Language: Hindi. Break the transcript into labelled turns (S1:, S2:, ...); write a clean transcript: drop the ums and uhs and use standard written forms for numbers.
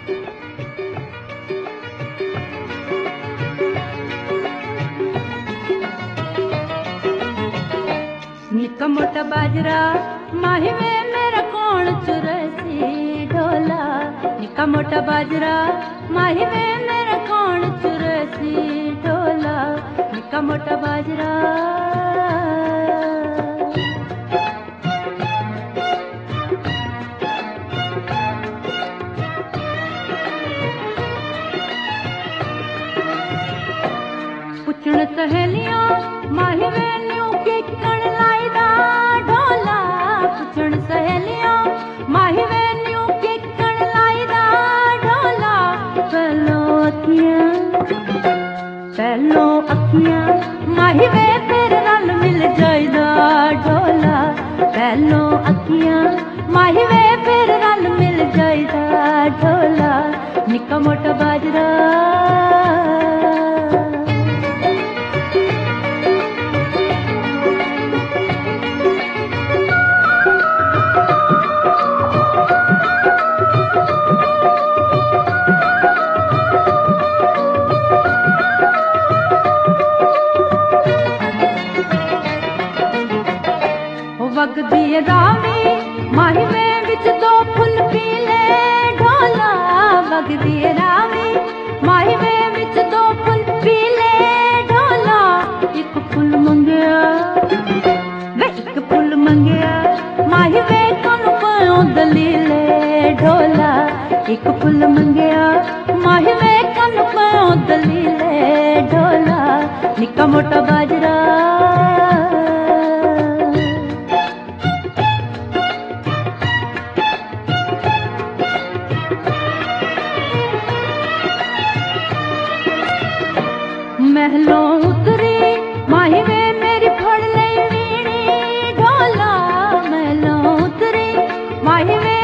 S1: निका मोटा बाजरा माही में मेरा कौन चुरसी ढोला। निका मोटा बाजरा माही में मेरा कौन चुरसी ढोला। निका मोटा बाजरा पुछण सहेलियां माही में न्यू किकण लाइदा ढोला। पुछण सहेलियां माही में न्यू किकण लाइदा ढोला। पहलो अखियां माही में फिर रल मिल जाइदा ढोला। पहलो अखियां माही में फिर रल मिल जाइदा ढोला। निका मोटा बाजरा वगदी रावी माही में विच दो फुल पीले ढोला। वगदी रावी माही में विच दो फुल पीले ढोला। एक फुल मंगया वे एक फुल मंगया माही में कौन पायो दलीले ढोला। एक फुल मंगया माही में कौन पायो दलीले ढोला। निका मोटा बाजरा महलों उतरी माही में मेरी फड़ ले वीणी ढोला। महलों उतरी माही में